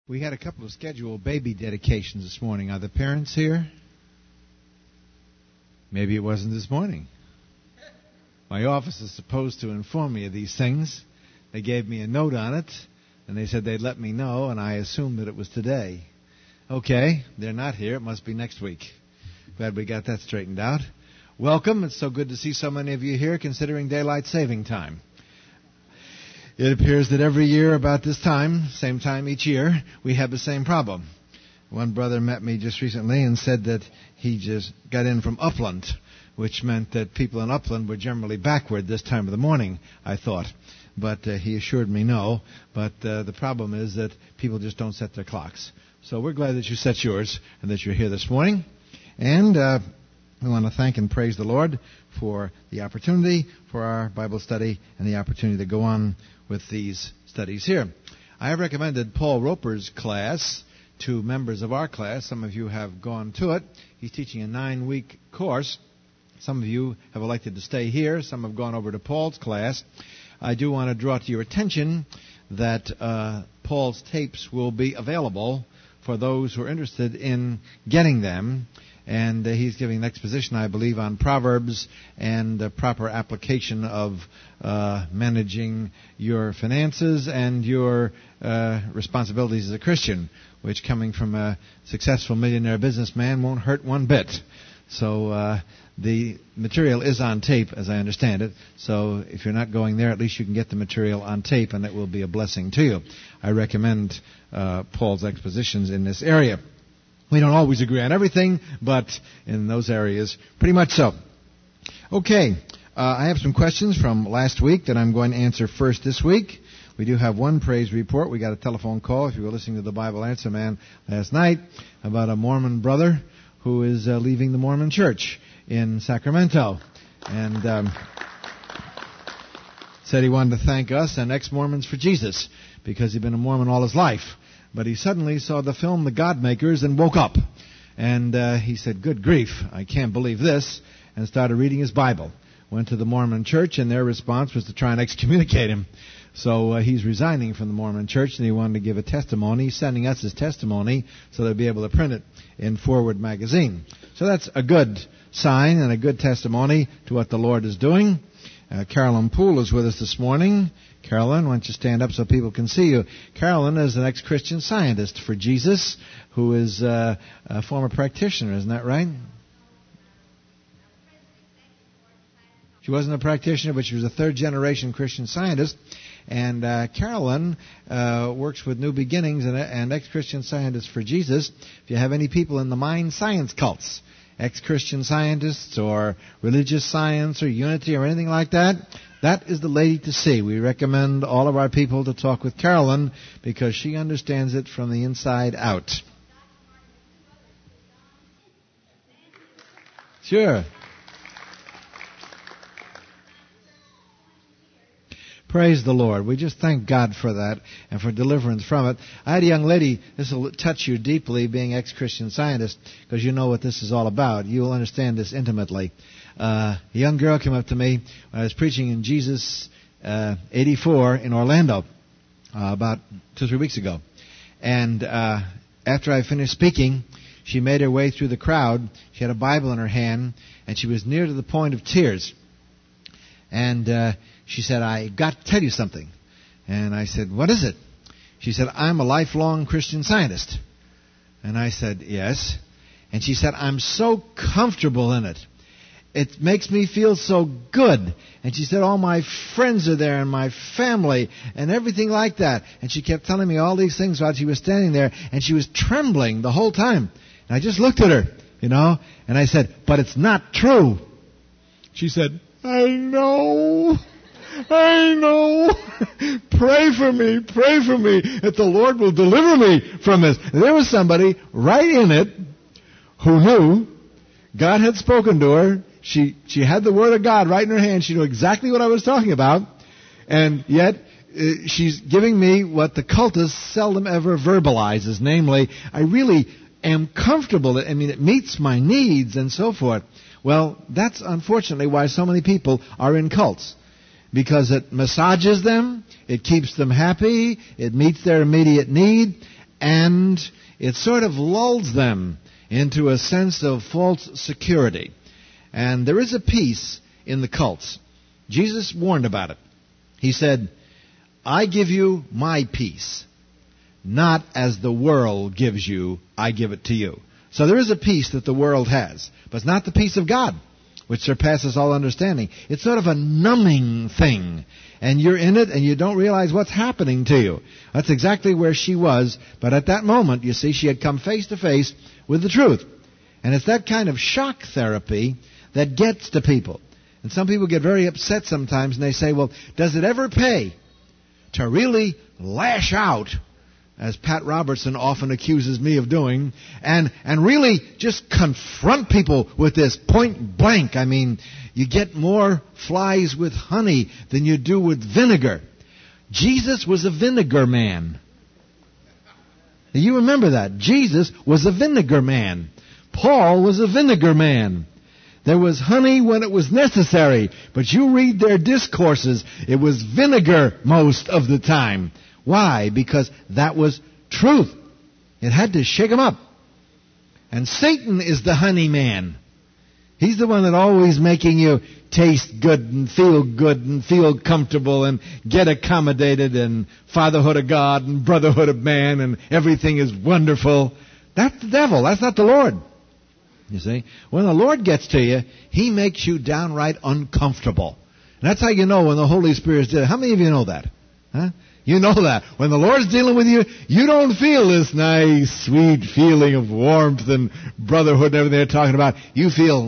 We had a couple of scheduled baby dedications this morning. Are the parents here? Maybe it wasn't this morning. My office is supposed to inform me of these things. They gave me a note on it, and they said they'd let me know, and I assumed that it was today. Okay, they're not here. It must be next week. Glad we got that straightened out. Welcome. It's so good to see so many of you here considering daylight saving time. It appears that every year about this time, same time each year, we have the same problem. One brother met me just recently and said that he just got in from Upland, which meant that people in Upland were generally backward this time of the morning, I thought. But he assured me no. But the problem is that people just don't set their clocks. So we're glad that you set yours and that you're here this morning. And we want to thank and praise the Lord for the opportunity for our Bible study and the opportunity to go on with these studies here. I have recommended Paul Roper's class to members of our class. Some of you have gone to it. He's teaching a 9-week course. Some of you have elected to stay here. Some have gone over to Paul's class. I do want to draw to your attention that Paul's tapes will be available for those who are interested in getting them. And he's giving an exposition, I believe, on Proverbs and the proper application of managing your finances and your responsibilities as a Christian, which, coming from a successful millionaire businessman, won't hurt one bit. So the material is on tape, as I understand it. So if you're not going there, at least you can get the material on tape, and it will be a blessing to you. I recommend Paul's expositions in this area. We don't always agree on everything, but in those areas, pretty much so. Okay, I have some questions from last week that I'm going to answer first this week. We do have one praise report. We got a telephone call, if you were listening to the Bible Answer Man last night, about a Mormon brother who is leaving the Mormon church in Sacramento. And said he wanted to thank us and ex-Mormons for Jesus, because he'd been a Mormon all his life. But he suddenly saw the film The Godmakers and woke up. And he said, good grief, I can't believe this, and started reading his Bible. Went to the Mormon church, and their response was to try and excommunicate him. So he's resigning from the Mormon church, and he wanted to give a testimony. He's sending us his testimony so they'll be able to print it in Forward magazine. So that's a good sign and a good testimony to what the Lord is doing. Carolyn Poole is with us this morning. Carolyn, why don't you stand up so people can see you? Carolyn is an ex-Christian Scientist for Jesus who is a former practitioner, isn't that right? She wasn't a practitioner, but she was a third-generation Christian Scientist. And Carolyn works with New Beginnings and ex-Christian Scientists for Jesus. If you have any people in the mind science cults, ex-Christian Scientists or religious science or unity or anything like that, that is the lady to see. We recommend all of our people to talk with Carolyn because she understands it from the inside out. Sure. Praise the Lord. We just thank God for that and for deliverance from it. I had a young lady, this will touch you deeply, being ex-Christian Scientist, because you know what this is all about. You will understand this intimately. A young girl came up to me when I was preaching in Jesus 84 in Orlando about 2-3 weeks ago. And after I finished speaking, she made her way through the crowd. She had a Bible in her hand, and she was near to the point of tears. And she said, I got to tell you something. And I said, what is it? She said, I'm a lifelong Christian Scientist. And I said, yes. And she said, I'm so comfortable in it. It makes me feel so good. And she said, all my friends are there and my family and everything like that. And she kept telling me all these things while she was standing there. And she was trembling the whole time. And I just looked at her, and I said, but it's not true. She said, I know. Pray for me that the Lord will deliver me from this. And there was somebody right in it who knew God had spoken to her. She had the Word of God right in her hand. She knew exactly what I was talking about. And yet, she's giving me what the cultists seldom ever verbalizes. Namely, I really am comfortable. I mean, it meets my needs and so forth. Well, that's unfortunately why so many people are in cults. Because it massages them, it keeps them happy, it meets their immediate need, and it sort of lulls them into a sense of false security. And there is a peace in the cults. Jesus warned about it. He said, I give you my peace, not as the world gives you, I give it to you. So there is a peace that the world has, but it's not the peace of God, which surpasses all understanding. It's sort of a numbing thing, and you're in it and you don't realize what's happening to you. That's exactly where she was, but at that moment, you see, she had come face to face with the truth. And it's that kind of shock therapy that gets to people. And some people get very upset sometimes, and they say, well, does it ever pay to really lash out, as Pat Robertson often accuses me of doing, and really just confront people with this point blank? I mean, you get more flies with honey than you do with vinegar. Jesus was a vinegar man. You remember that. Jesus was a vinegar man. Paul was a vinegar man. There was honey when it was necessary, but you read their discourses, it was vinegar most of the time. Why? Because that was truth. It had to shake them up. And Satan is the honey man. He's the one that always making you taste good and feel comfortable and get accommodated and fatherhood of God and brotherhood of man and everything is wonderful. That's the devil. That's not the Lord. You see? When the Lord gets to you, He makes you downright uncomfortable. And that's how you know when the Holy Spirit's dealing. How many of you know that? Huh? You know that. When the Lord's dealing with you, you don't feel this nice, sweet feeling of warmth and brotherhood and everything they're talking about. You feel,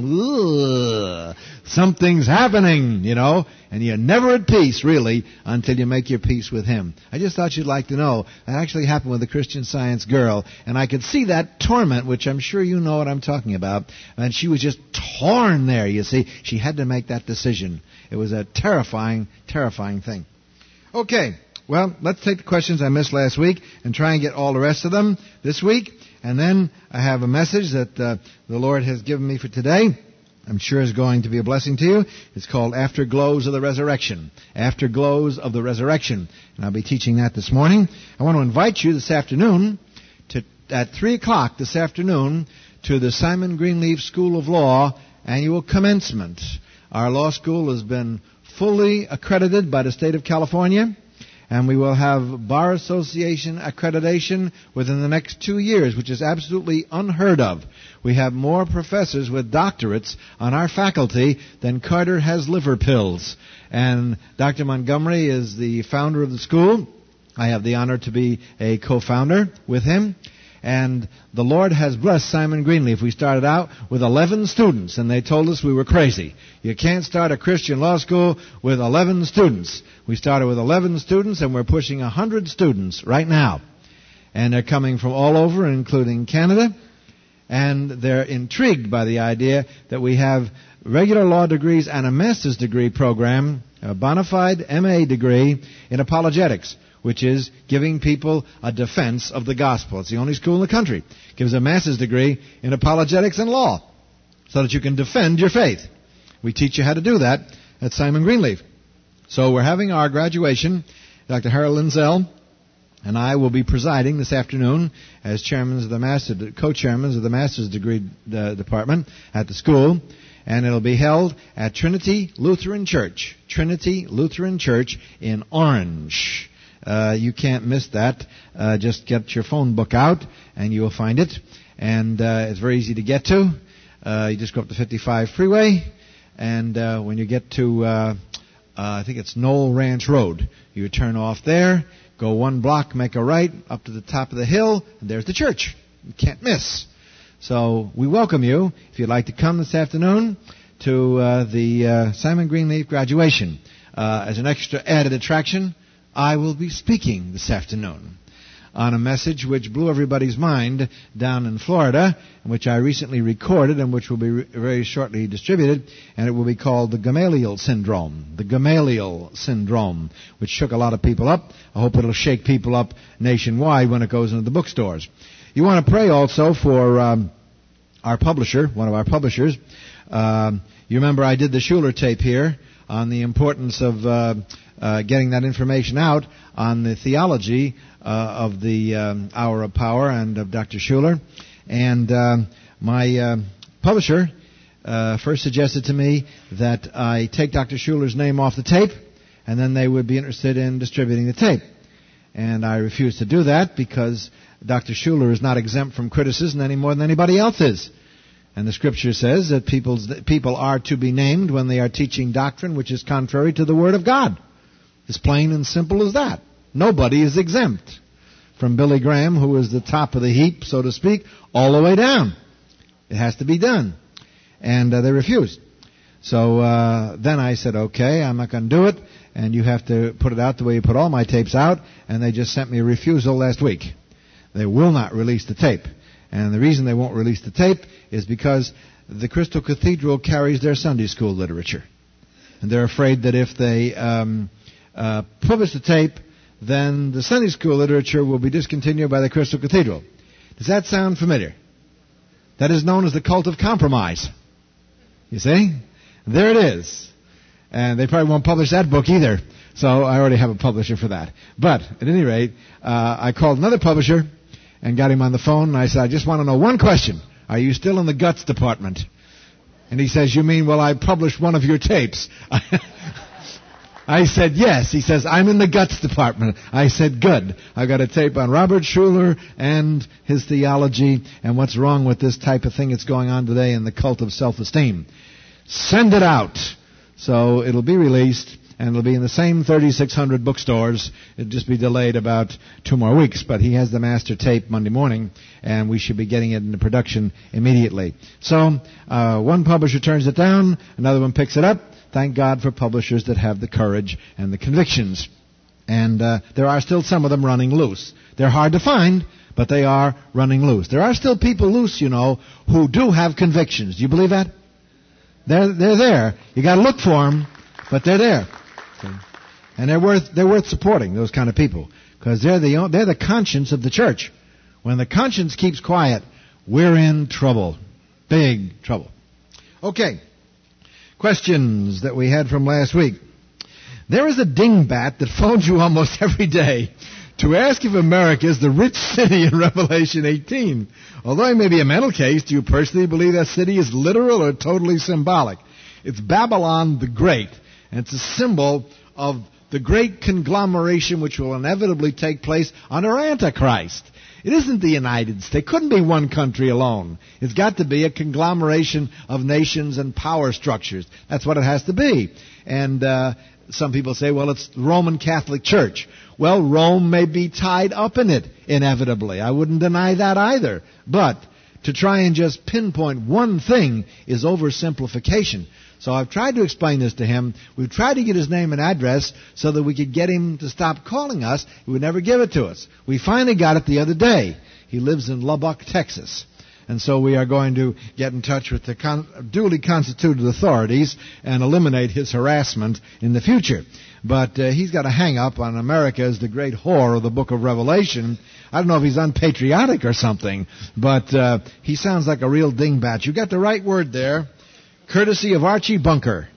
ugh, something's happening, you know. And you're never at peace, really, until you make your peace with Him. I just thought you'd like to know. That actually happened with a Christian Science girl. And I could see that torment, which I'm sure you know what I'm talking about. And she was just torn there, you see. She had to make that decision. It was a terrifying, terrifying thing. Okay. Well, let's take the questions I missed last week and try and get all the rest of them this week. And then I have a message that the Lord has given me for today. I'm sure is going to be a blessing to you. It's called Afterglows of the Resurrection. Afterglows of the Resurrection. And I'll be teaching that this morning. I want to invite you this afternoon at 3 o'clock this afternoon to the Simon Greenleaf School of Law annual commencement. Our law school has been fully accredited by the state of California. And we will have Bar Association accreditation within the next 2 years, which is absolutely unheard of. We have more professors with doctorates on our faculty than Carter has liver pills. And Dr. Montgomery is the founder of the school. I have the honor to be a co-founder with him. And the Lord has blessed Simon Greenleaf. We started out with 11 students, and they told us we were crazy. You can't start a Christian law school with 11 students. We started with 11 students, and we're pushing 100 students right now. And they're coming from all over, including Canada. And they're intrigued by the idea that we have regular law degrees and a master's degree program, a bona fide MA degree in apologetics, which is giving people a defense of the gospel. It's the only school in the country. It gives a master's degree in apologetics and law so that you can defend your faith. We teach you how to do that at Simon Greenleaf. So we're having our graduation. Dr. Harold Linzell and I will be presiding this afternoon as co-chairmen of the master's degree department at the school. And it'll be held at Trinity Lutheran Church. Trinity Lutheran Church in Orange. You can't miss that. Just get your phone book out and you will find it. And it's very easy to get to. You just go up the 55 freeway, and when you get to, I think it's Knoll Ranch Road, you turn off there, go 1 block, make a right, up to the top of the hill, and there's the church. You can't miss. So we welcome you, if you'd like to come this afternoon, to the Simon Greenleaf graduation. As an extra added attraction, I will be speaking this afternoon on a message which blew everybody's mind down in Florida, which I recently recorded and which will be very shortly distributed, and it will be called the Gamaliel Syndrome. The Gamaliel Syndrome, which shook a lot of people up. I hope it'll shake people up nationwide when it goes into the bookstores. You want to pray also for our publisher, one of our publishers, You remember I did the Schuller tape here on the importance of getting that information out on the theology of the Hour of Power and of Dr. Schuller. And my publisher first suggested to me that I take Dr. Schuller's name off the tape, and then they would be interested in distributing the tape. And I refused to do that because Dr. Schuller is not exempt from criticism any more than anybody else is. And the Scripture says that people are to be named when they are teaching doctrine which is contrary to the Word of God. As plain and simple as that. Nobody is exempt. From Billy Graham, who is the top of the heap, so to speak, all the way down. It has to be done. And they refused. So then I said, okay, I'm not going to do it, and you have to put it out the way you put all my tapes out, and they just sent me a refusal last week. They will not release the tape. And the reason they won't release the tape is because the Crystal Cathedral carries their Sunday school literature. And they're afraid that if they publish the tape, then the Sunday school literature will be discontinued by the Crystal Cathedral. Does that sound familiar? That is known as the cult of compromise. You see? There it is. And they probably won't publish that book either. So I already have a publisher for that. But, at any rate, I called another publisher and got him on the phone, and I said, I just want to know one question. Are you still in the guts department? And he says, you mean, well, I published one of your tapes. I said, yes. He says, I'm in the guts department. I said, good. I got a tape on Robert Schuller and his theology and what's wrong with this type of thing that's going on today in the cult of self-esteem. Send it out. So it'll be released, and it'll be in the same 3,600 bookstores. It'll just be delayed about 2 more weeks. But he has the master tape Monday morning, and we should be getting it into production immediately. So one publisher turns it down, another one picks it up. Thank God for publishers that have the courage and the convictions. And there are still some of them running loose. They're hard to find, but they are running loose. There are still people loose, you know, who do have convictions. Do you believe that? They're there. You got to look for them, but they're there. Okay. And they're worth supporting, those kind of people, because they're the conscience of the church. When the conscience keeps quiet, we're in trouble. Big trouble. Okay. Questions that we had from last week. There is a dingbat that phones you almost every day to ask if America is the rich city in Revelation 18. Although it may be a mental case, do you personally believe that city is literal or totally symbolic? It's Babylon the Great, and it's a symbol of the great conglomeration which will inevitably take place under Antichrist. It isn't the United States. It couldn't be one country alone. It's got to be a conglomeration of nations and power structures. That's what it has to be. And some people say, well, it's the Roman Catholic Church. Well, Rome may be tied up in it, inevitably. I wouldn't deny that either. But to try and just pinpoint one thing is oversimplification. So I've tried to explain this to him. We've tried to get his name and address so that we could get him to stop calling us. He would never give it to us. We finally got it the other day. He lives in Lubbock, Texas. And so we are going to get in touch with the duly constituted authorities and eliminate his harassment in the future. But he's got a hang-up on America as the great whore of the book of Revelation. I don't know if he's unpatriotic or something, but he sounds like a real dingbat. You got the right word there. Courtesy of Archie Bunker.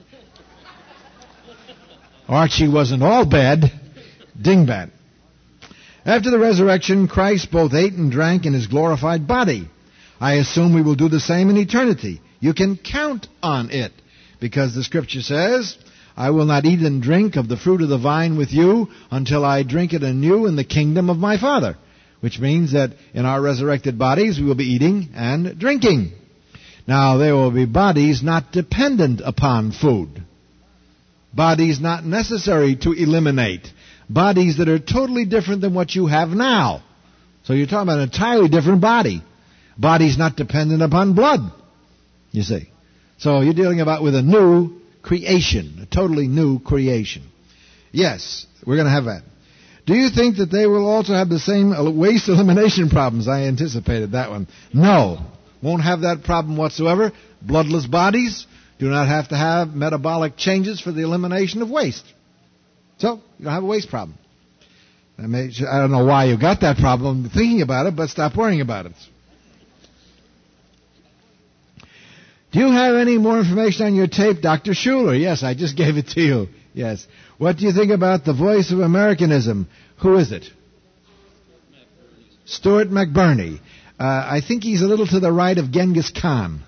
Archie wasn't all bad. Dingbat. After the resurrection, Christ both ate and drank in his glorified body. I assume we will do the same in eternity. You can count on it, because the Scripture says, I will not eat and drink of the fruit of the vine with you until I drink it anew in the kingdom of my Father. Which means that in our resurrected bodies we will be eating and drinking. Now, there will be bodies not dependent upon food. Bodies not necessary to eliminate. Bodies that are totally different than what you have now. So you're talking about an entirely different body. Bodies not dependent upon blood, you see. So you're dealing with a new creation, a totally new creation. Yes, we're going to have that. Do you think that they will also have the same waste elimination problems? I anticipated that one. No, won't have that problem whatsoever. Bloodless bodies do not have to have metabolic changes for the elimination of waste. So you don't have a waste problem. I don't know why you got that problem thinking about it, but stop worrying about it. Do you have any more information on your tape, Dr. Schuler? Yes, I just gave it to you. Yes. What do you think about the voice of Americanism? Who is it? Stuart McBurney. I think he's a little to the right of Genghis Khan.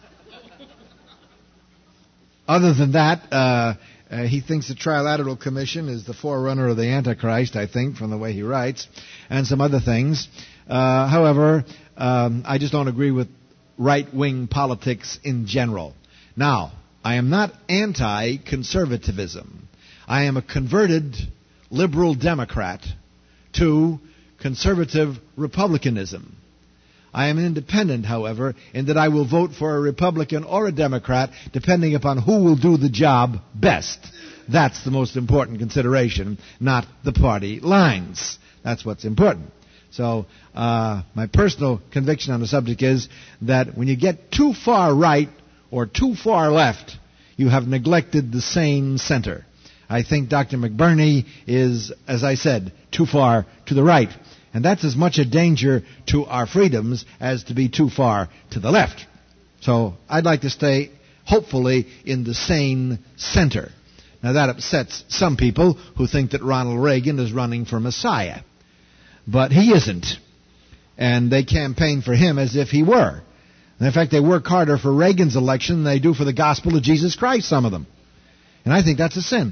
Other than that, he thinks the Trilateral Commission is the forerunner of the Antichrist, I think, from the way he writes, and some other things. However, I just don't agree with right-wing politics in general. Now, I am not anti-conservatism. I am a converted liberal Democrat to conservative republicanism. I am an independent, however, in that I will vote for a Republican or a Democrat depending upon who will do the job best. That's the most important consideration, not the party lines. That's what's important. So my personal conviction on the subject is that when you get too far right or too far left, you have neglected the sane center. I think Dr. McBurney is, as I said, too far to the right. And that's as much a danger to our freedoms as to be too far to the left. So I'd like to stay, hopefully, in the sane center. Now that upsets some people who think that Ronald Reagan is running for Messiah. But he isn't. And they campaign for him as if he were. And in fact, they work harder for Reagan's election than they do for the gospel of Jesus Christ, some of them. And I think that's a sin.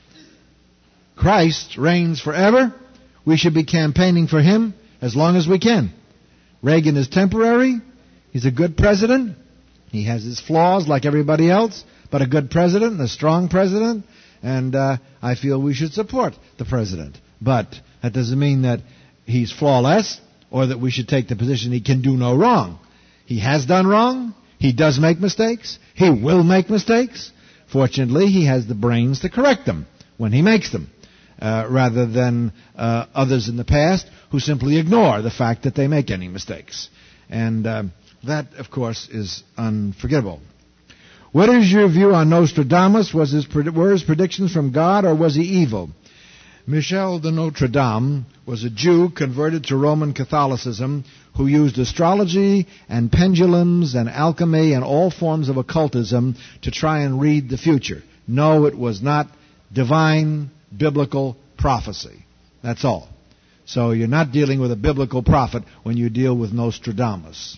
Christ reigns forever. We should be campaigning for him as long as we can. Reagan is temporary. He's a good president. He has his flaws like everybody else, but a good president and a strong president. And I feel we should support the president. But that doesn't mean that he's flawless or that we should take the position he can do no wrong. He has done wrong. He does make mistakes. He will make mistakes. Fortunately, he has the brains to correct them when he makes them. Rather than others in the past who simply ignore the fact that they make any mistakes. And that, of course, is unforgivable. What is your view on Nostradamus? Were his predictions from God, or was he evil? Michel de Notre Dame was a Jew converted to Roman Catholicism who used astrology and pendulums and alchemy and all forms of occultism to try and read the future. No, it was not divine biblical prophecy. That's all. So you're not dealing with a biblical prophet when you deal with Nostradamus.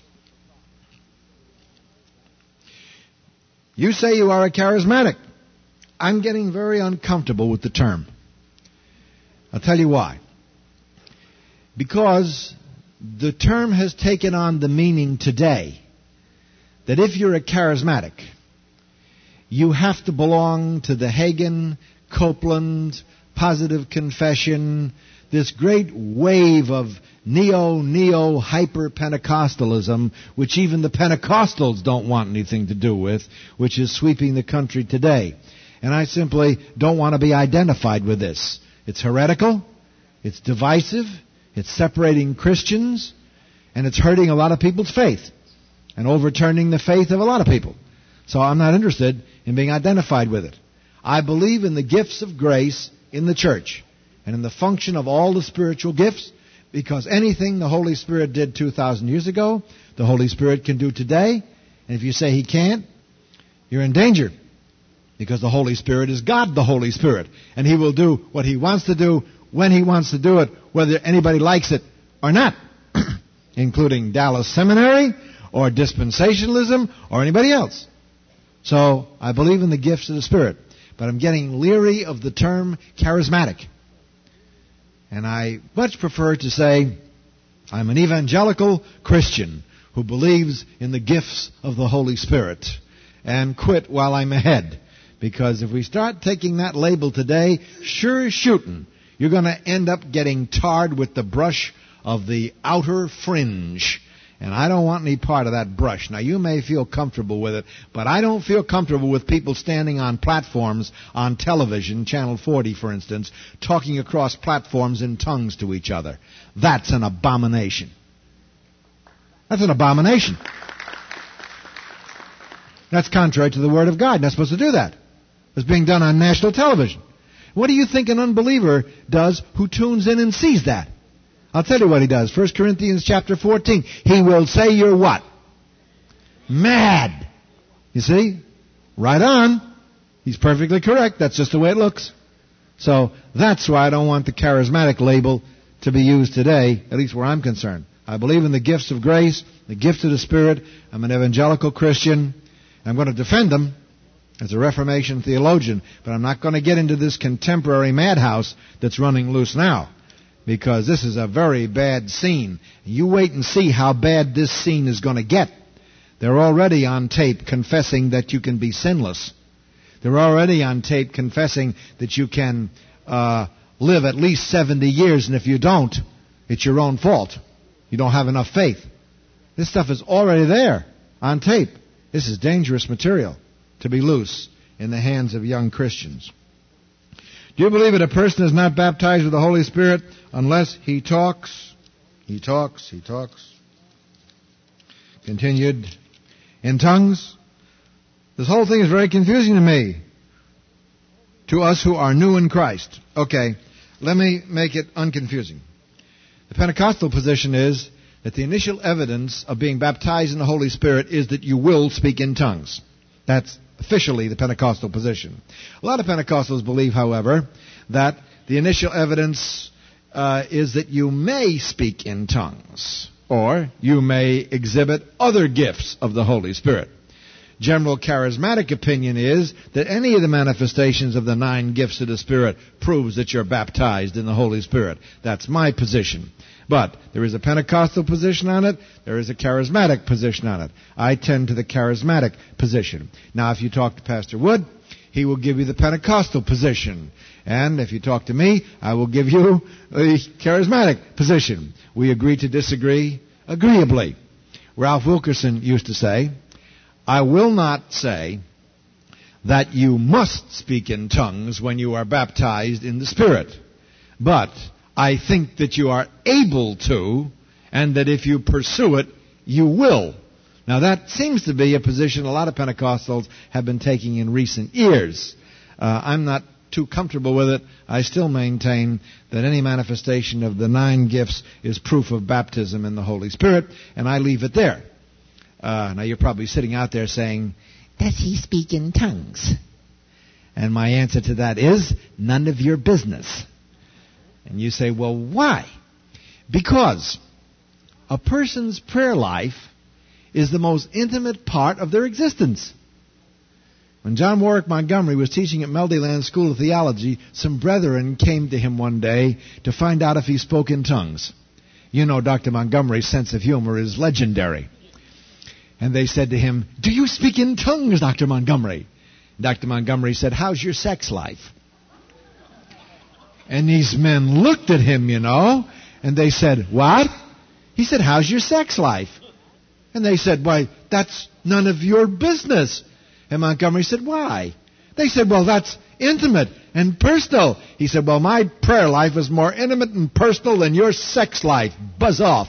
You say you are a charismatic. I'm getting very uncomfortable with the term. I'll tell you why. Because the term has taken on the meaning today that if you're a charismatic, you have to belong to the Hagen, Copeland, Positive Confession, this great wave of hyper-Pentecostalism, which even the Pentecostals don't want anything to do with, which is sweeping the country today. And I simply don't want to be identified with this. It's heretical, it's divisive, it's separating Christians, and it's hurting a lot of people's faith, and overturning the faith of a lot of people. So I'm not interested in being identified with it. I believe in the gifts of grace in the church and in the function of all the spiritual gifts, because anything the Holy Spirit did 2,000 years ago, the Holy Spirit can do today. And if you say he can't, you're in danger, because the Holy Spirit is God, the Holy Spirit. And he will do what he wants to do when he wants to do it, whether anybody likes it or not, including Dallas Seminary or dispensationalism or anybody else. So I believe in the gifts of the Spirit. But I'm getting leery of the term charismatic. And I much prefer to say I'm an evangelical Christian who believes in the gifts of the Holy Spirit, and quit while I'm ahead. Because if we start taking that label today, sure as shooting, you're going to end up getting tarred with the brush of the outer fringe. And I don't want any part of that brush. Now, you may feel comfortable with it, but I don't feel comfortable with people standing on platforms on television, Channel 40, for instance, talking across platforms in tongues to each other. That's an abomination. That's an abomination. That's contrary to the Word of God. You're not supposed to do that. It's being done on national television. What do you think an unbeliever does who tunes in and sees that? I'll tell you what he does. 1 Corinthians chapter 14. He will say you're what? Mad. You see? Right on. He's perfectly correct. That's just the way it looks. So that's why I don't want the charismatic label to be used today, at least where I'm concerned. I believe in the gifts of grace, the gift of the Spirit. I'm an evangelical Christian. I'm going to defend them as a Reformation theologian, but I'm not going to get into this contemporary madhouse that's running loose now, because this is a very bad scene. You wait and see how bad this scene is going to get. They're already on tape confessing that you can be sinless. They're already on tape confessing that you can live at least 70 years, and if you don't, it's your own fault. You don't have enough faith. This stuff is already there on tape. This is dangerous material to be loose in the hands of young Christians. Do you believe that a person is not baptized with the Holy Spirit unless he talks? He talks. Continued. In tongues? This whole thing is very confusing to me. To us who are new in Christ. Okay, let me make it unconfusing. The Pentecostal position is that the initial evidence of being baptized in the Holy Spirit is that you will speak in tongues. That's officially the Pentecostal position. A lot of Pentecostals believe, however, that the initial evidence is that you may speak in tongues, or you may exhibit other gifts of the Holy Spirit. General charismatic opinion is that any of the manifestations of the 9 gifts of the Spirit proves that you're baptized in the Holy Spirit. That's my position. But there is a Pentecostal position on it. There is a charismatic position on it. I tend to the charismatic position. Now, if you talk to Pastor Wood, he will give you the Pentecostal position. And if you talk to me, I will give you the charismatic position. We agree to disagree agreeably. Ralph Wilkerson used to say, I will not say that you must speak in tongues when you are baptized in the Spirit, but I think that you are able to, and that if you pursue it, you will. Now that seems to be a position a lot of Pentecostals have been taking in recent years. I'm not too comfortable with it. I still maintain that any manifestation of the 9 gifts is proof of baptism in the Holy Spirit, and I leave it there. Now you're probably sitting out there saying, does he speak in tongues? And my answer to that is, none of your business. And you say, well, why? Because a person's prayer life is the most intimate part of their existence. When John Warwick Montgomery was teaching at Melodyland School of Theology, some brethren came to him one day to find out if he spoke in tongues. You know, Dr. Montgomery's sense of humor is legendary. And they said to him, do you speak in tongues, Dr. Montgomery? Dr. Montgomery said, how's your sex life? And these men looked at him, and they said, what? He said, how's your sex life? And they said, why, that's none of your business. And Montgomery said, why? They said, well, that's intimate and personal. He said, well, my prayer life is more intimate and personal than your sex life. Buzz off.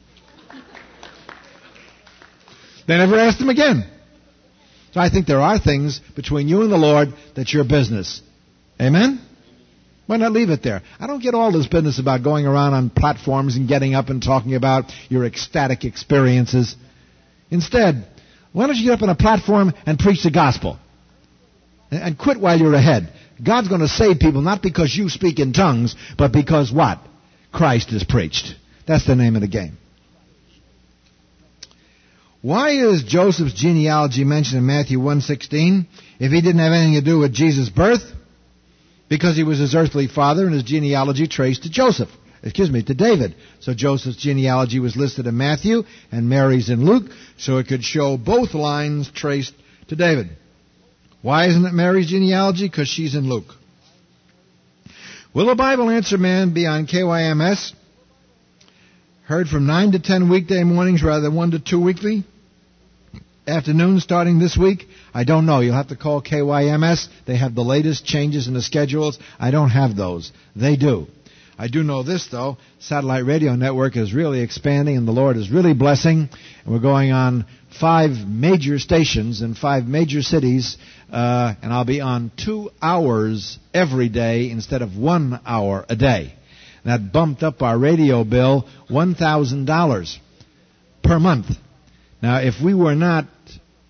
They never asked him again. So I think there are things between you and the Lord that's your business. Amen? Why not leave it there? I don't get all this business about going around on platforms and getting up and talking about your ecstatic experiences. Instead, why don't you get up on a platform and preach the gospel? And quit while you're ahead. God's going to save people not because you speak in tongues, but because what? Christ is preached. That's the name of the game. Why is Joseph's genealogy mentioned in Matthew 1:16 if he didn't have anything to do with Jesus' birth? Because he was his earthly father and his genealogy traced to David. So Joseph's genealogy was listed in Matthew and Mary's in Luke, so it could show both lines traced to David. Why isn't it Mary's genealogy? Because she's in Luke. Will the Bible Answer Man be on KYMS? Heard from 9 to 10 weekday mornings rather than 1 to 2 weekly afternoons starting this week? I don't know. You'll have to call KYMS. They have the latest changes in the schedules. I don't have those. They do. I do know this, though. Satellite radio network is really expanding, and the Lord is really blessing. And we're going on 5 major stations in 5 major cities, and I'll be on 2 hours every day instead of 1 hour a day. That bumped up our radio bill $1,000 per month. Now, if we were not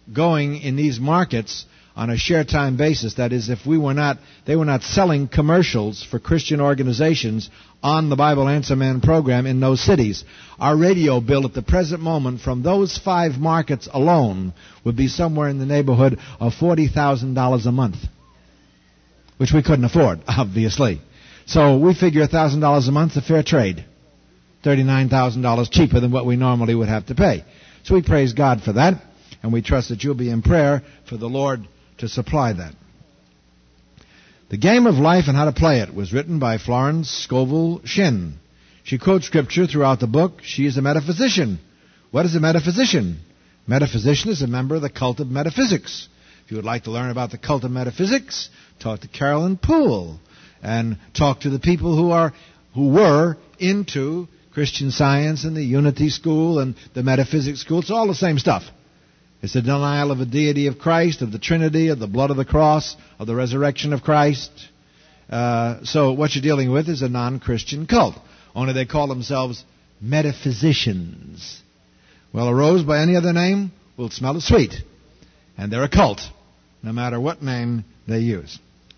going in these markets on a share time basis. That is, if they were not selling commercials for Christian organizations on the Bible Answer Man program in those cities, our radio bill at the present moment from those 5 markets alone would be somewhere in the neighborhood of $40,000 a month, which we couldn't afford, obviously. So we figure $1,000 a month is a fair trade, $39,000 cheaper than what we normally would have to pay. So we praise God for that, and we trust that you'll be in prayer for the Lord to supply that. The Game of Life and How to Play It was written by Florence Scovel Shinn. She quotes Scripture throughout the book. She is a metaphysician. What is a metaphysician? Metaphysician is a member of the cult of metaphysics. If you would like to learn about the cult of metaphysics, talk to Carolyn Poole and talk to the people who were into Christian Science and the Unity School and the Metaphysics School. It's all the same stuff. It's the denial of the deity of Christ, of the Trinity, of the blood of the cross, of the resurrection of Christ. So what you're dealing with is a non-Christian cult. Only they call themselves metaphysicians. Well, a rose by any other name will smell as sweet. And they're a cult, no matter what name they use.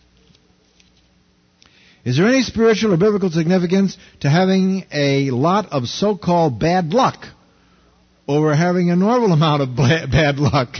Is there any spiritual or biblical significance to having a lot of so-called bad luck over having a normal amount of bad luck?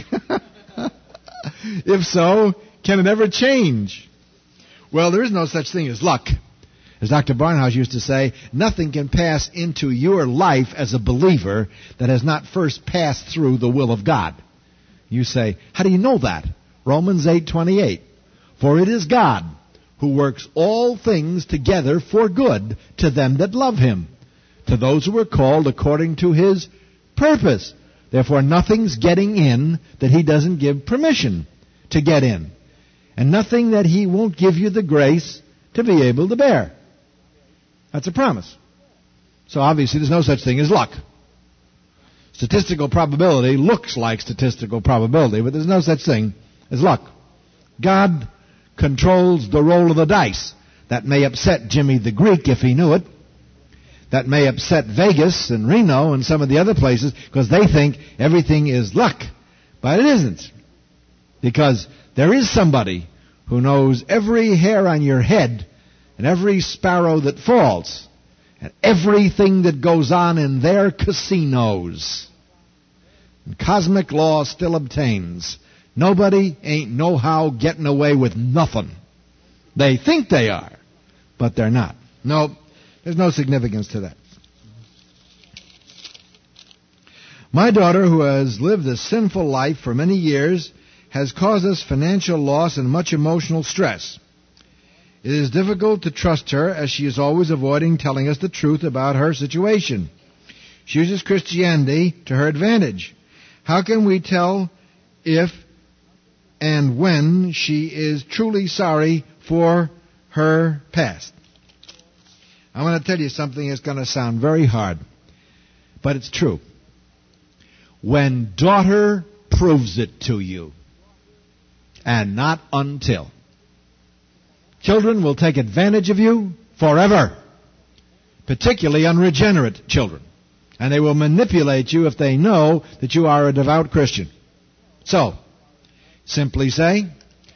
If so, can it ever change? Well, there is no such thing as luck. As Dr. Barnhouse used to say, nothing can pass into your life as a believer that has not first passed through the will of God. You say, how do you know that? Romans 8:28. For it is God who works all things together for good to them that love him, to those who are called according to his purpose. Therefore, nothing's getting in that he doesn't give permission to get in, and nothing that he won't give you the grace to be able to bear. That's a promise. So obviously there's no such thing as luck. Statistical probability looks like statistical probability, but there's no such thing as luck. God controls the roll of the dice. That may upset Jimmy the Greek if he knew it. That may upset Vegas and Reno and some of the other places because they think everything is luck. But it isn't. Because there is somebody who knows every hair on your head and every sparrow that falls and everything that goes on in their casinos. And cosmic law still obtains. Nobody ain't no how getting away with nothing. They think they are, but they're not. No, there's no significance to that. My daughter, who has lived a sinful life for many years, has caused us financial loss and much emotional stress. It is difficult to trust her as she is always avoiding telling us the truth about her situation. She uses Christianity to her advantage. How can we tell if and when she is truly sorry for her past? I'm going to tell you something that's going to sound very hard, but it's true. When daughter proves it to you, and not until. Children will take advantage of you forever, particularly unregenerate children. And they will manipulate you if they know that you are a devout Christian. So, simply say,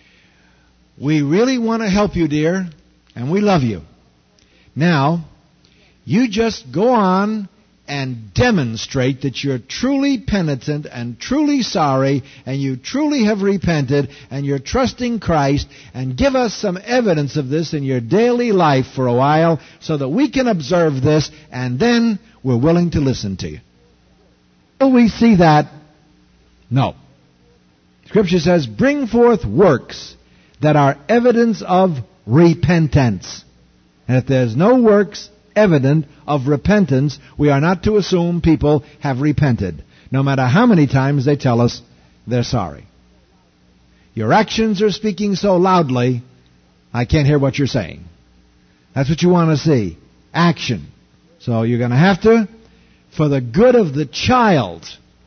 we really want to help you, dear, and we love you. Now, you just go on and demonstrate that you're truly penitent and truly sorry and you truly have repented and you're trusting Christ, and give us some evidence of this in your daily life for a while so that we can observe this, and then we're willing to listen to you. Will we see that? No. Scripture says, bring forth works that are evidence of repentance. And if there's no works evident of repentance, we are not to assume people have repented, no matter how many times they tell us they're sorry. Your actions are speaking so loudly, I can't hear what you're saying. That's what you want to see. Action. So you're going to have to, for the good of the child,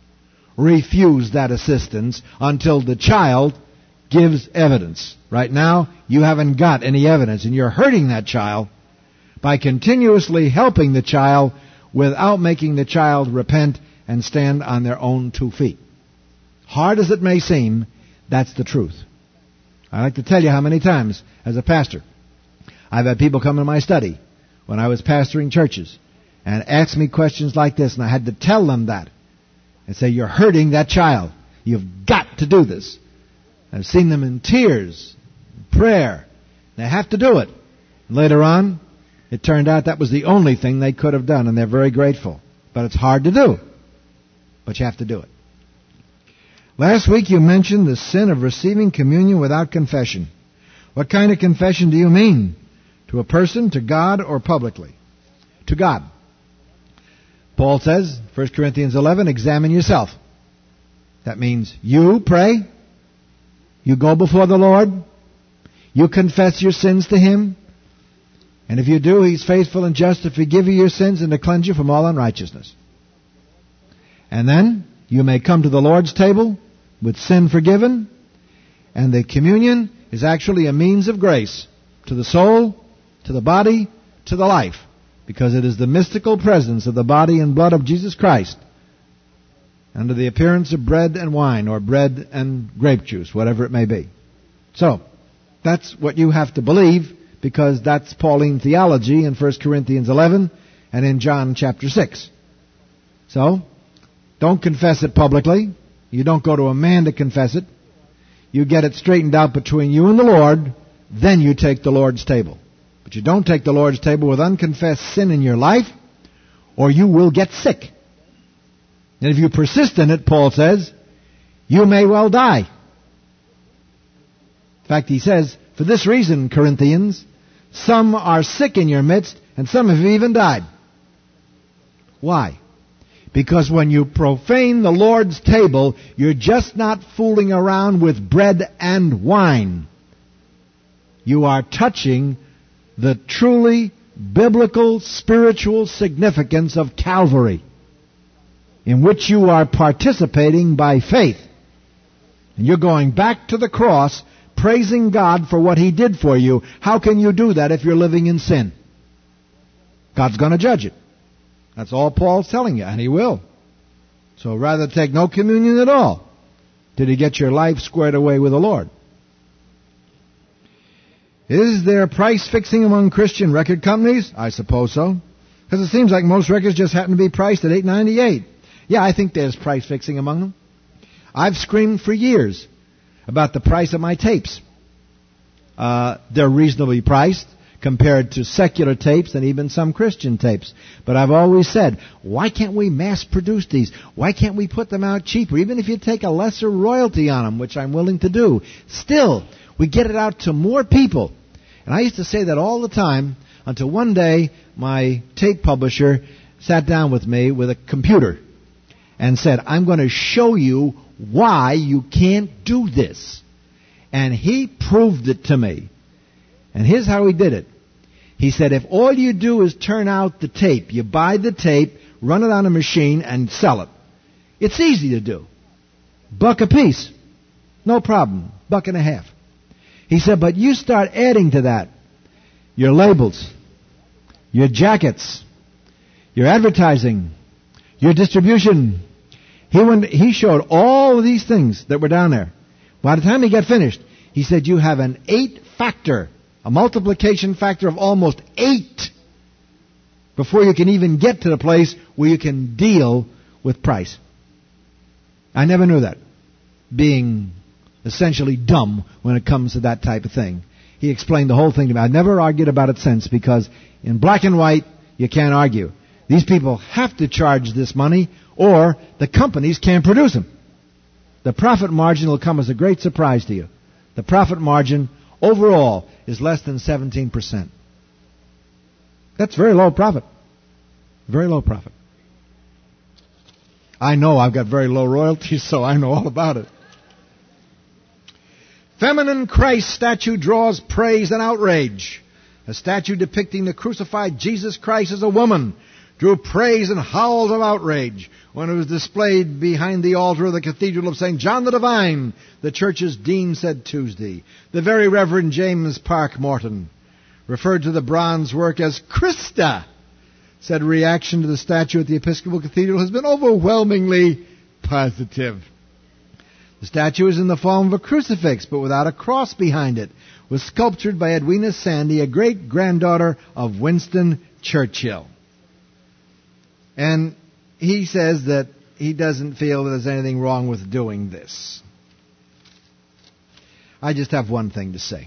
refuse that assistance until the child gives evidence. Right now, you haven't got any evidence, and you're hurting that child by continuously helping the child without making the child repent and stand on their own 2 feet. Hard as it may seem, that's the truth. I like to tell you how many times, as a pastor, I've had people come in my study when I was pastoring churches and ask me questions like this, and I had to tell them that and say, you're hurting that child. You've got to do this. I've seen them in tears, prayer. They have to do it. And later on, it turned out that was the only thing they could have done, and they're very grateful. But it's hard to do. But you have to do it. Last week you mentioned the sin of receiving communion without confession. What kind of confession do you mean? To a person, to God, or publicly? To God. Paul says, 1 Corinthians 11, examine yourself. That means you pray, you go before the Lord, you confess your sins to Him, and if you do, He's faithful and just to forgive you your sins and to cleanse you from all unrighteousness. And then you may come to the Lord's table with sin forgiven, and the communion is actually a means of grace to the soul, to the body, to the life, because it is the mystical presence of the body and blood of Jesus Christ under the appearance of bread and wine, or bread and grape juice, whatever it may be. So, that's what you have to believe, because that's Pauline theology in 1 Corinthians 11 and in John chapter 6. So, don't confess it publicly. You don't go to a man to confess it. You get it straightened out between you and the Lord, then you take the Lord's table. But you don't take the Lord's table with unconfessed sin in your life, or you will get sick. And if you persist in it, Paul says, you may well die. In fact, he says, for this reason, Corinthians, some are sick in your midst, and some have even died. Why? Because when you profane the Lord's table, you're just not fooling around with bread and wine. You are touching the truly biblical spiritual significance of Calvary, in which you are participating by faith. And you're going back to the cross, praising God for what He did for you. How can you do that if you're living in sin? God's going to judge it. That's all Paul's telling you, and He will. So rather take no communion at all till you get your life squared away with the Lord. Is there price fixing among Christian record companies? I suppose so. Because it seems like most records just happen to be priced at $8.98. Yeah, I think there's price fixing among them. I've screamed for years about the price of my tapes. They're reasonably priced compared to secular tapes and even some Christian tapes. But I've always said, why can't we mass produce these? Why can't we put them out cheaper? Even if you take a lesser royalty on them, which I'm willing to do, still, we get it out to more people. And I used to say that all the time until one day my tape publisher sat down with me with a computer and said, I'm going to show you why you can't do this. And he proved it to me. And here's how he did it. He said, if all you do is turn out the tape, you buy the tape, run it on a machine, and sell it. It's easy to do. $1 a piece. No problem. $1.50. He said, but you start adding to that your labels, your jackets, your advertising, your distribution. He showed all of these things that were down there. By the time he got finished, he said, you have an 8-factor, a multiplication factor of almost 8 before you can even get to the place where you can deal with price. I never knew that, being essentially dumb when it comes to that type of thing. He explained the whole thing to me. I've never argued about it since, because in black and white, you can't argue. These people have to charge this money, or the companies can't produce them. The profit margin will come as a great surprise to you. The profit margin overall is less than 17%. That's very low profit. Very low profit. I know I've got very low royalties, so I know all about it. Feminine Christ statue draws praise and outrage. A statue depicting the crucified Jesus Christ as a woman drew praise and howls of outrage when it was displayed behind the altar of the Cathedral of St. John the Divine, the church's dean said Tuesday. The very Reverend James Park Morton referred to the bronze work as Christa, said reaction to the statue at the Episcopal Cathedral has been overwhelmingly positive. The statue is in the form of a crucifix, but without a cross behind it. Was sculptured by Edwina Sandy, a great-granddaughter of Winston Churchill. And he says that he doesn't feel that there's anything wrong with doing this. I just have one thing to say.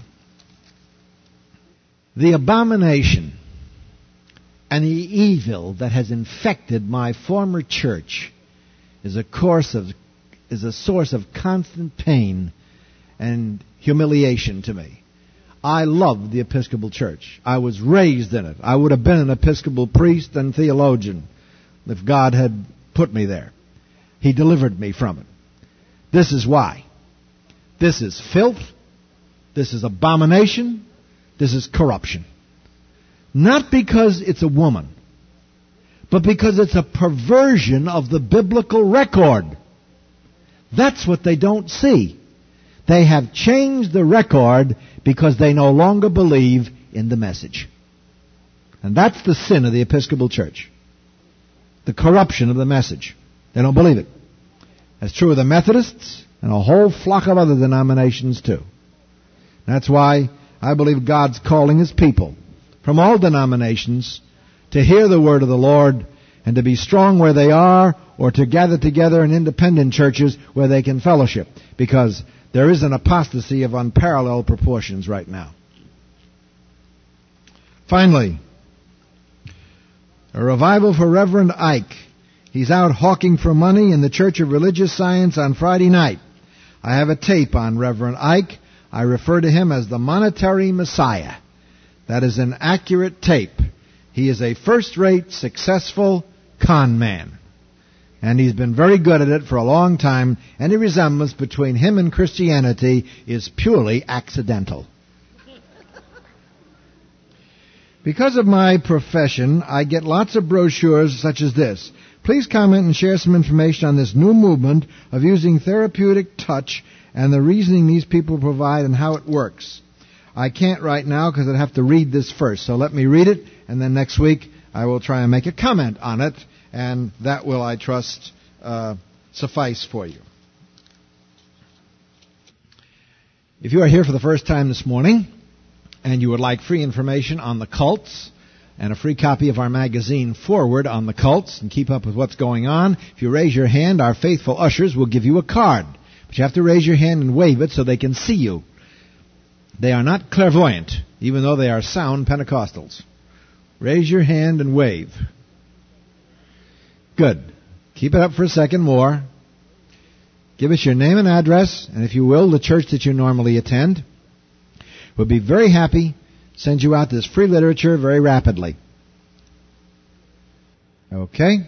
The abomination and the evil that has infected my former church is a source of constant pain and humiliation to me. I love the Episcopal Church. I was raised in it. I would have been an Episcopal priest and theologian if God had put me there. He delivered me from it. This is why. This is filth. This is abomination. This is corruption. Not because it's a woman, but because it's a perversion of the biblical record. That's what they don't see. They have changed the record because they no longer believe in the message. And that's the sin of the Episcopal Church. The corruption of the message. They don't believe it. That's true of the Methodists and a whole flock of other denominations too. That's why I believe God's calling His people from all denominations to hear the word of the Lord and to be strong where they are, or to gather together in independent churches where they can fellowship, because there is an apostasy of unparalleled proportions right now. Finally, a revival for Reverend Ike. He's out hawking for money in the Church of Religious Science on Friday night. I have a tape on Reverend Ike. I refer to him as the Monetary Messiah. That is an accurate tape. He is a first-rate, successful con man. And he's been very good at it for a long time. Any resemblance between him and Christianity is purely accidental. Because of my profession, I get lots of brochures such as this. Please comment and share some information on this new movement of using therapeutic touch and the reasoning these people provide and how it works. I can't right now because I'd have to read this first. So let me read it, and then next week I will try and make a comment on it, and that will, I trust, suffice for you. If you are here for the first time this morning, and you would like free information on the cults, and a free copy of our magazine Forward on the cults, and keep up with what's going on, if you raise your hand, our faithful ushers will give you a card. But you have to raise your hand and wave it so they can see you. They are not clairvoyant, even though they are sound Pentecostals. Raise your hand and wave. Good. Keep it up for a second more. Give us your name and address, and if you will, the church that you normally attend. We'll be very happy to send you out this free literature very rapidly. Okay?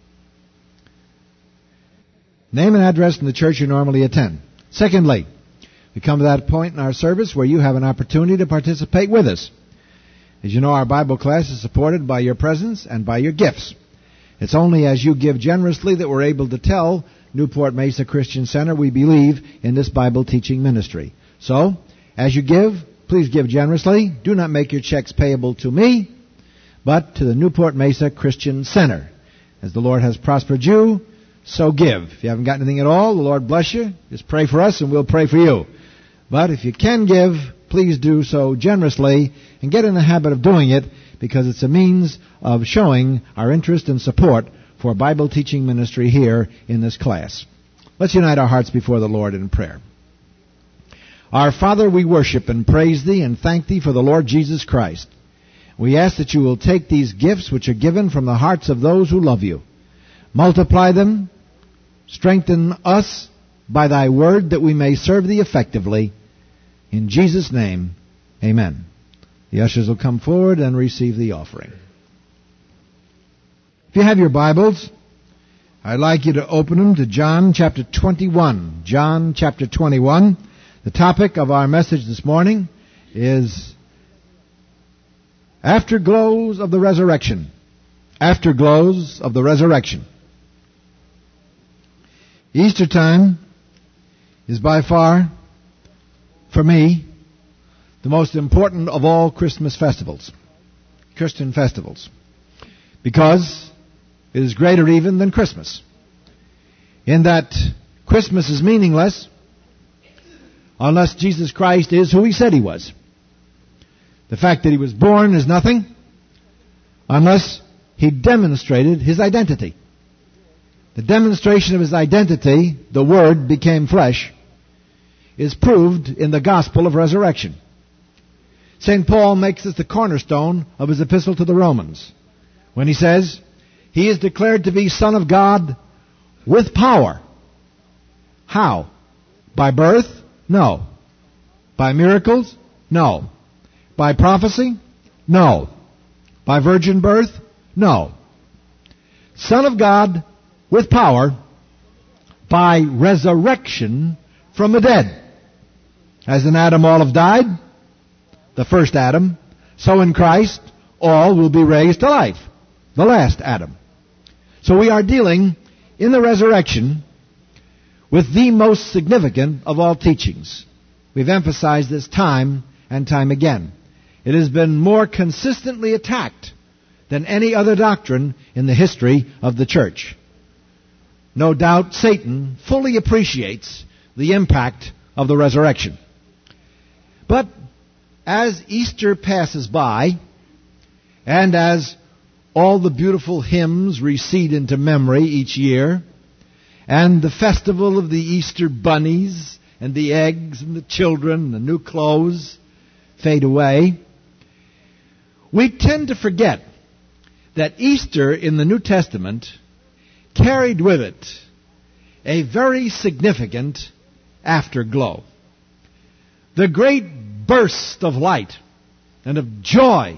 Name and address and the church you normally attend. Secondly, we come to that point in our service where you have an opportunity to participate with us. As you know, our Bible class is supported by your presence and by your gifts. It's only as you give generously that we're able to tell Newport Mesa Christian Center we believe in this Bible teaching ministry. So, as you give, please give generously. Do not make your checks payable to me, but to the Newport Mesa Christian Center. As the Lord has prospered you, so give. If you haven't got anything at all, the Lord bless you. Just pray for us and we'll pray for you. But if you can give, please do so generously and get in the habit of doing it, because it's a means of showing our interest and support for Bible teaching ministry here in this class. Let's unite our hearts before the Lord in prayer. Our Father, we worship and praise Thee and thank Thee for the Lord Jesus Christ. We ask that You will take these gifts which are given from the hearts of those who love You. Multiply them, strengthen us by Thy word that we may serve Thee effectively. In Jesus' name, amen. The ushers will come forward and receive the offering. If you have your Bibles, I'd like you to open them to John chapter 21. John chapter 21. The topic of our message this morning is Afterglows of the Resurrection. Afterglows of the Resurrection. Easter time is by far, for me, the most important of all Christmas festivals, Christian festivals, because it is greater even than Christmas, in that Christmas is meaningless unless Jesus Christ is who he said he was. The fact that he was born is nothing unless he demonstrated his identity. The demonstration of his identity, the Word became flesh, is proved in the gospel of resurrection. St. Paul makes this the cornerstone of his epistle to the Romans when he says, he is declared to be Son of God with power. How? By birth? No. By miracles? No. By prophecy? No. By virgin birth? No. Son of God with power by resurrection from the dead. As in Adam all have died, the first Adam, so in Christ all will be raised to life, the last Adam. So we are dealing in the resurrection with the most significant of all teachings. We've emphasized this time and time again. It has been more consistently attacked than any other doctrine in the history of the church. No doubt Satan fully appreciates the impact of the resurrection. But as Easter passes by, and as all the beautiful hymns recede into memory each year, and the festival of the Easter bunnies, and the eggs, and the children, and the new clothes fade away, we tend to forget that Easter in the New Testament carried with it a very significant afterglow. The great burst of light and of joy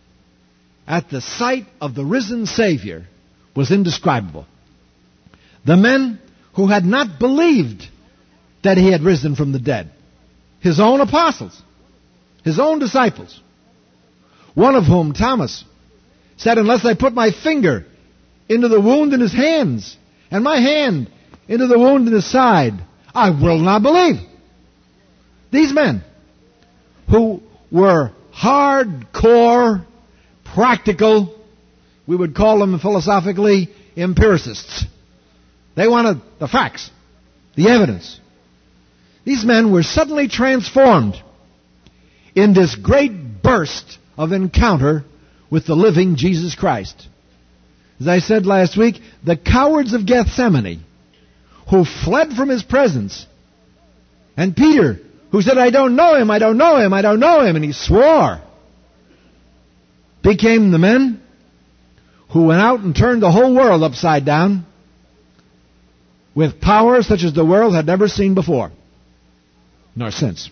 at the sight of the risen Savior was indescribable. The men who had not believed that he had risen from the dead, his own apostles, his own disciples, one of whom, Thomas, said, unless I put my finger into the wound in his hands and my hand into the wound in his side, I will not believe. These men who were hardcore, practical, we would call them philosophically empiricists. They wanted the facts, the evidence. These men were suddenly transformed in this great burst of encounter with the living Jesus Christ. As I said last week, the cowards of Gethsemane who fled from his presence, and Peter who said, I don't know him, I don't know him, I don't know him, and he swore, became the men who went out and turned the whole world upside down with power such as the world had never seen before, nor since.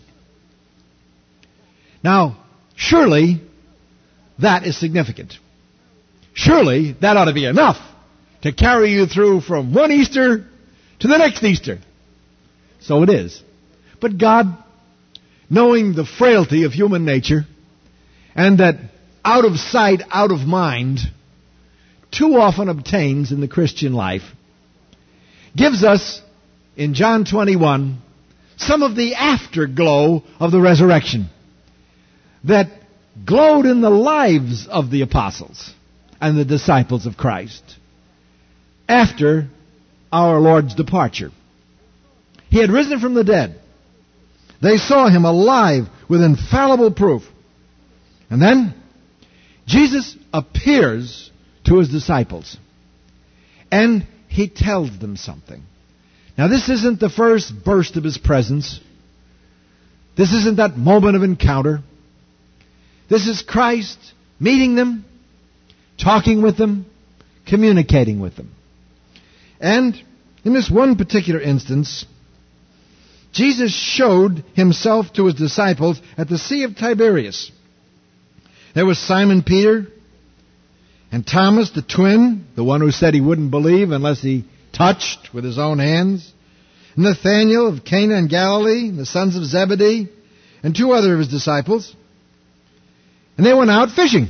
Now, surely that is significant. Surely that ought to be enough to carry you through from one Easter to the next Easter. So it is. But God, knowing the frailty of human nature, and that out of sight, out of mind too often obtains in the Christian life, gives us, in John 21, some of the afterglow of the resurrection that glowed in the lives of the apostles and the disciples of Christ after our Lord's departure. He had risen from the dead. They saw him alive with infallible proof. And then Jesus appears to his disciples, and he tells them something. Now, this isn't the first burst of his presence. This isn't that moment of encounter. This is Christ meeting them, talking with them, communicating with them. And in this one particular instance, Jesus showed himself to his disciples at the Sea of Tiberias. There was Simon Peter and Thomas the twin, the one who said he wouldn't believe unless he touched with his own hands, Nathanael of Cana in Galilee, the sons of Zebedee, and two other of his disciples. And they went out fishing.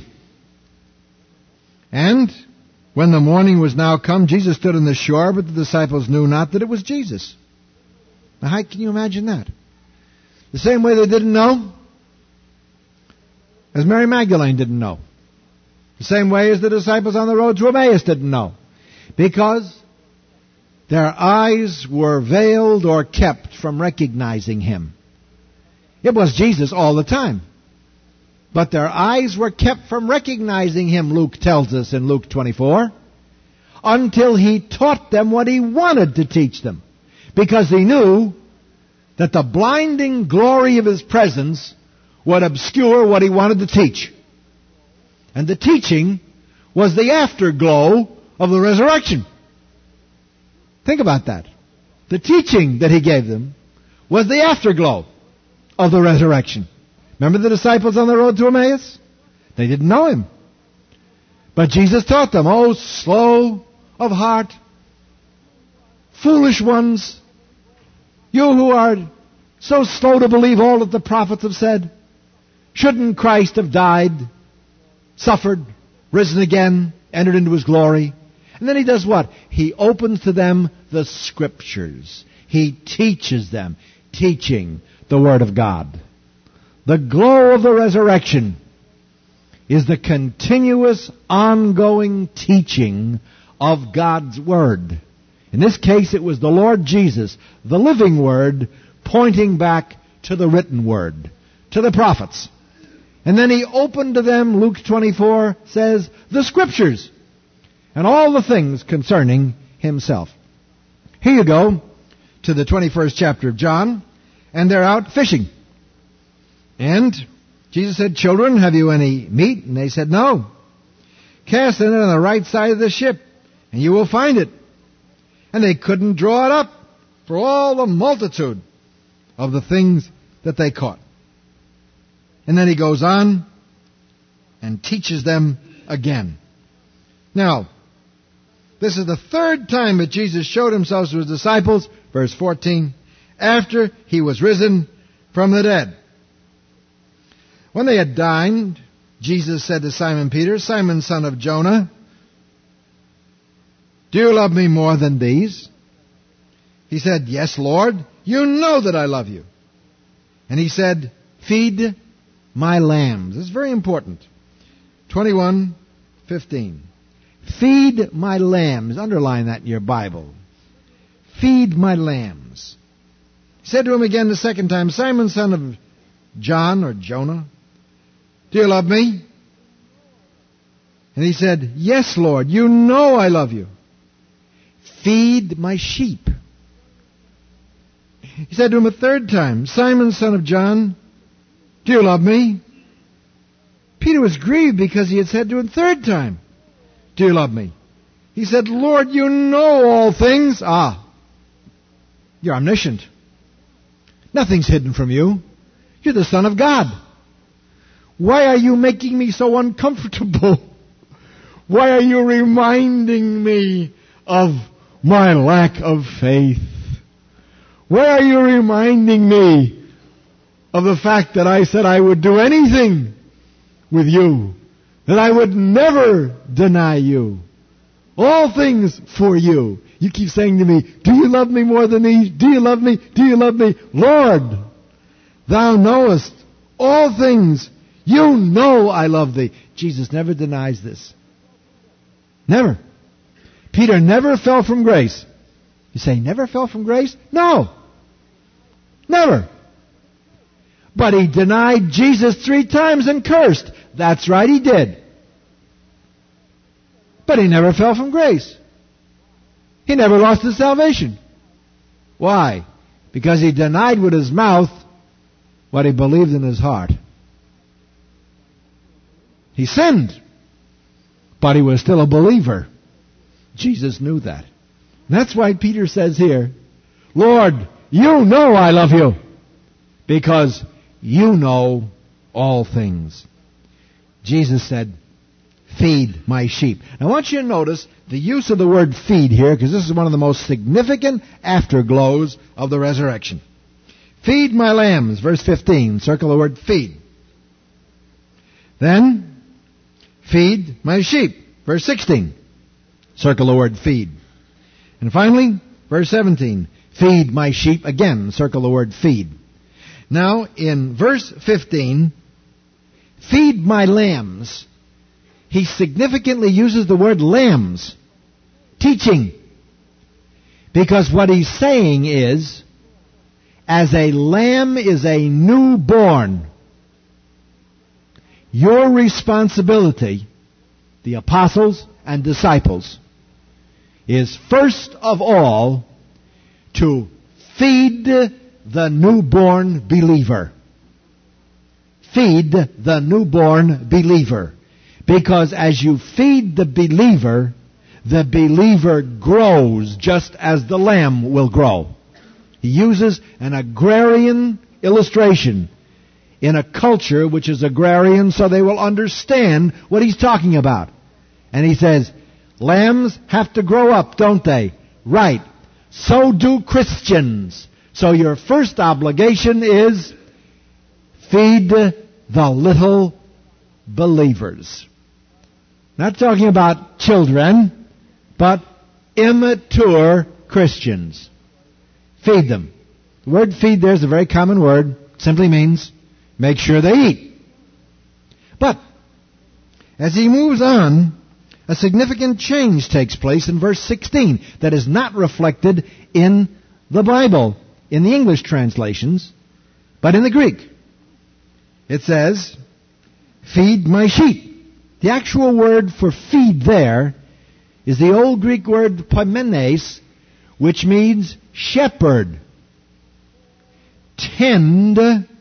And when the morning was now come, Jesus stood on the shore, but the disciples knew not that it was Jesus. Now, how can you imagine that? The same way they didn't know, as Mary Magdalene didn't know. The same way as the disciples on the road to Emmaus didn't know. Because their eyes were veiled or kept from recognizing him. It was Jesus all the time. But their eyes were kept from recognizing him, Luke tells us in Luke 24, until he taught them what he wanted to teach them. Because he knew that the blinding glory of his presence would obscure what he wanted to teach. And the teaching was the afterglow of the resurrection. Think about that. The teaching that he gave them was the afterglow of the resurrection. Remember the disciples on the road to Emmaus? They didn't know him. But Jesus taught them, oh, slow of heart, foolish ones, you who are so slow to believe all that the prophets have said. Shouldn't Christ have died, suffered, risen again, entered into his glory? And then he does what? He opens to them the Scriptures. He teaches them, teaching the Word of God. The glow of the resurrection is the continuous, ongoing teaching of God's Word. In this case, it was the Lord Jesus, the living Word, pointing back to the written Word, to the prophets. And then he opened to them, Luke 24 says, the Scriptures, and all the things concerning himself. Here you go to the 21st chapter of John, and they're out fishing. And Jesus said, children, have you any meat? And they said, no. Cast it on the right side of the ship, and you will find it. And they couldn't draw it up for all the multitude of the things that they caught. And then he goes on and teaches them again. Now, this is the third time that Jesus showed himself to his disciples, verse 14, after he was risen from the dead. When they had dined, Jesus said to Simon Peter, Simon, son of Jonah, do you love me more than these? He said, yes, Lord, you know that I love you. And he said, feed my lambs. It's very important. 21:15. Feed my lambs. Underline that in your Bible. Feed my lambs. He said to him again the second time, Simon, son of John or Jonah, do you love me? And he said, yes, Lord, you know I love you. Feed my sheep. He said to him a third time, Simon, son of John, do you love me? Peter was grieved because he had said to him a third time, do you love me? He said, Lord, you know all things. You're omniscient. Nothing's hidden from you. You're the Son of God. Why are you making me so uncomfortable? Why are you reminding me of my lack of faith? Why are you reminding me of the fact that I said I would do anything with you, that I would never deny you? All things for you. You keep saying to me, do you love me more than these? Do you love me? Do you love me? Lord, thou knowest all things. You know I love thee. Jesus never denies this. Never. Peter never fell from grace. You say, never fell from grace? No. Never. But he denied Jesus 3 times and cursed. That's right, he did. But he never fell from grace. He never lost his salvation. Why? Because he denied with his mouth what he believed in his heart. He sinned, but he was still a believer. Jesus knew that. And that's why Peter says here, Lord, you know I love you, because you know all things. Jesus said, feed my sheep. Now I want you to notice the use of the word feed here, because this is one of the most significant afterglows of the resurrection. Feed my lambs, verse 15. Circle the word feed. Then, feed my sheep, verse 16. Circle the word feed. And finally, verse 17. Feed my sheep, again, circle the word feed. Now, in verse 15, feed my lambs, he significantly uses the word lambs, teaching. Because what he's saying is, as a lamb is a newborn. Your responsibility, the apostles and disciples, is first of all to feed the newborn believer. Feed the newborn believer. Because as you feed the believer grows just as the lamb will grow. He uses an agrarian illustration in a culture which is agrarian so they will understand what he's talking about. And he says, lambs have to grow up, don't they? Right. So do Christians. So your first obligation is feed the little believers. Not talking about children, but immature Christians. Feed them. The word feed there is a very common word. Simply means make sure they eat. But as he moves on, a significant change takes place in verse 16 that is not reflected in the Bible, in the English translations, but in the Greek. It says, feed my sheep. The actual word for feed there is the old Greek word poimenes, which means shepherd, tend,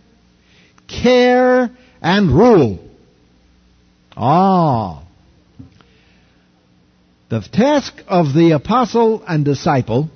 care, and rule. The task of the apostle and disciple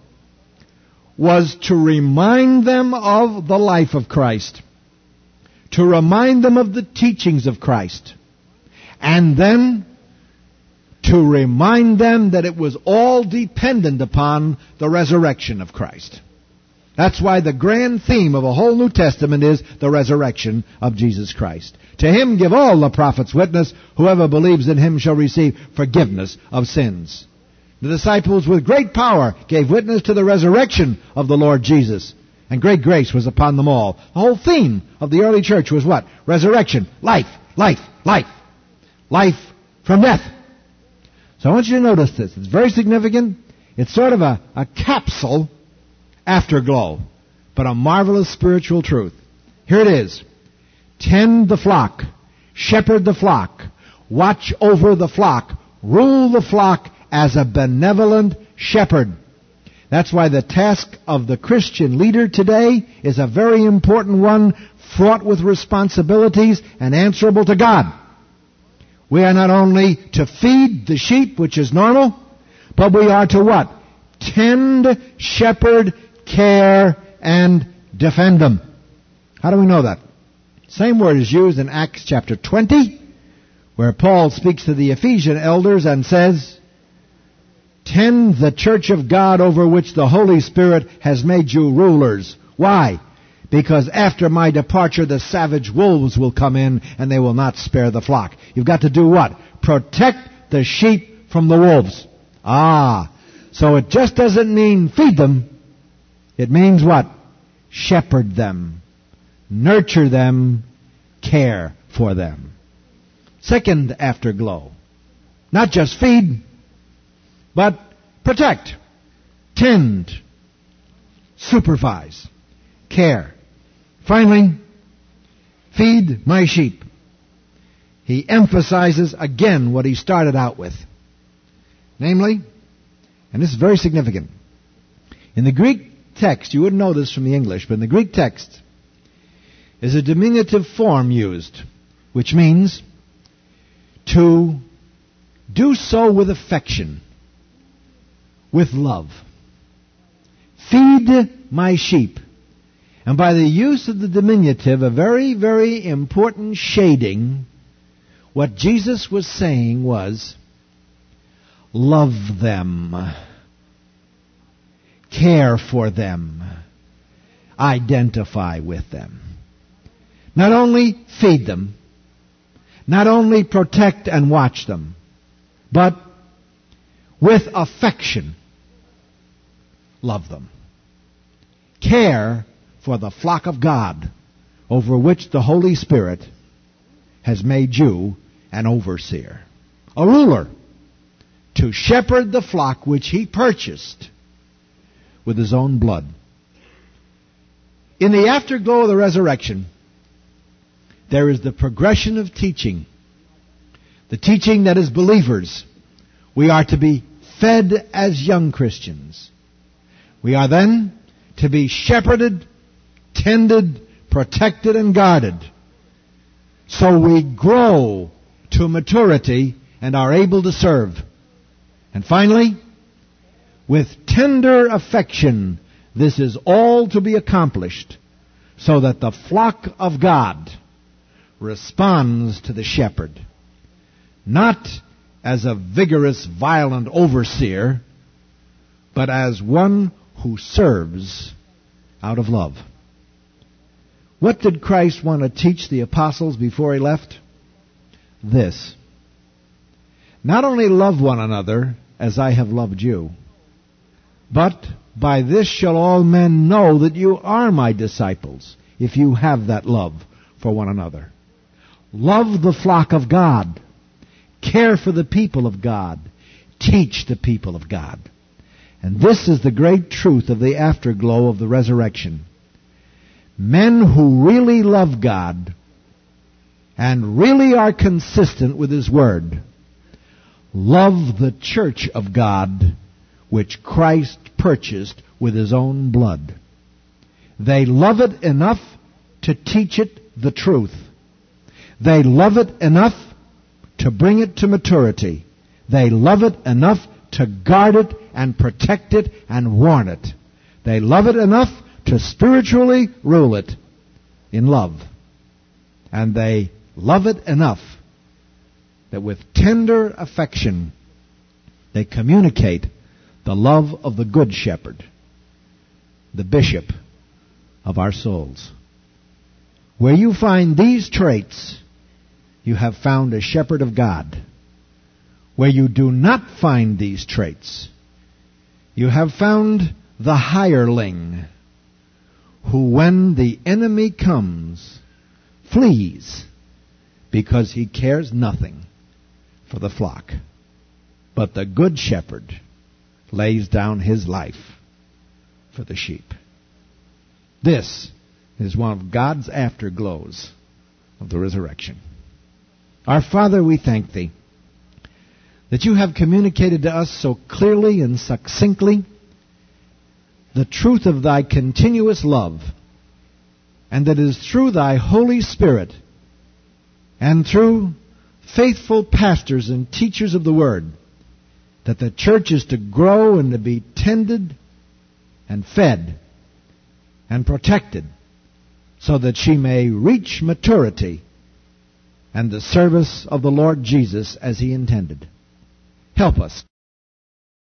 was to remind them of the life of Christ, to remind them of the teachings of Christ, and then to remind them that it was all dependent upon the resurrection of Christ. That's why the grand theme of a whole New Testament is the resurrection of Jesus Christ. To him give all the prophets witness, whoever believes in him shall receive forgiveness of sins. The disciples with great power gave witness to the resurrection of the Lord Jesus, and great grace was upon them all. The whole theme of the early church was what? Resurrection. Life, life, life. Life from death. So I want you to notice this. It's very significant. It's sort of a capsule afterglow, but a marvelous spiritual truth. Here it is. Tend the flock. Shepherd the flock. Watch over the flock. Rule the flock as a benevolent shepherd. That's why the task of the Christian leader today is a very important one, fraught with responsibilities and answerable to God. We are not only to feed the sheep, which is normal, but we are to what? Tend, shepherd, care, and defend them. How do we know that? Same word is used in Acts chapter 20, where Paul speaks to the Ephesian elders and says, tend the church of God over which the Holy Spirit has made you rulers. Why? Because after my departure, the savage wolves will come in and they will not spare the flock. You've got to do what? Protect the sheep from the wolves. So it just doesn't mean feed them. It means what? Shepherd them. Nurture them. Care for them. Second afterglow. Not just feed, but protect, tend, supervise, care. Finally, feed my sheep. He emphasizes again what he started out with. Namely, and this is very significant, in the Greek text, you wouldn't know this from the English, but in the Greek text is a diminutive form used, which means to do so with affection, with love. Feed my sheep. And by the use of the diminutive, a very, very important shading, what Jesus was saying was, love them, care for them, identify with them. Not only feed them, not only protect and watch them, but with affection, love them. Care for the flock of God over which the Holy Spirit has made you an overseer, a ruler, to shepherd the flock which he purchased with his own blood. In the afterglow of the resurrection, there is the progression of teaching. The teaching that as believers, we are to be fed as young Christians. We are then to be shepherded, tended, protected, and guarded, so we grow to maturity and are able to serve. And finally, with tender affection, this is all to be accomplished so that the flock of God responds to the shepherd, not as a vigorous, violent overseer, but as one who serves out of love. What did Christ want to teach the apostles before he left? This: not only love one another as I have loved you, but by this shall all men know that you are my disciples, if you have that love for one another. Love the flock of God. Care for the people of God. Teach the people of God. And this is the great truth of the afterglow of the resurrection. Men who really love God and really are consistent with His Word love the church of God, which Christ purchased with His own blood. They love it enough to teach it the truth. They love it enough to bring it to maturity. They love it enough to guard it and protect it and warn it. They love it enough to spiritually rule it in love. And they love it enough that with tender affection they communicate the love of the Good Shepherd, the Bishop of our souls. Where you find these traits, you have found a shepherd of God. Where you do not find these traits, you have found the hireling, who when the enemy comes, flees, because he cares nothing for the flock. But the Good Shepherd lays down his life for the sheep. This is one of God's afterglows of the resurrection. Our Father, we thank Thee that You have communicated to us so clearly and succinctly the truth of Thy continuous love, and that it is through Thy Holy Spirit and through faithful pastors and teachers of the Word that the church is to grow and to be tended and fed and protected so that she may reach maturity and the service of the Lord Jesus as He intended. Help us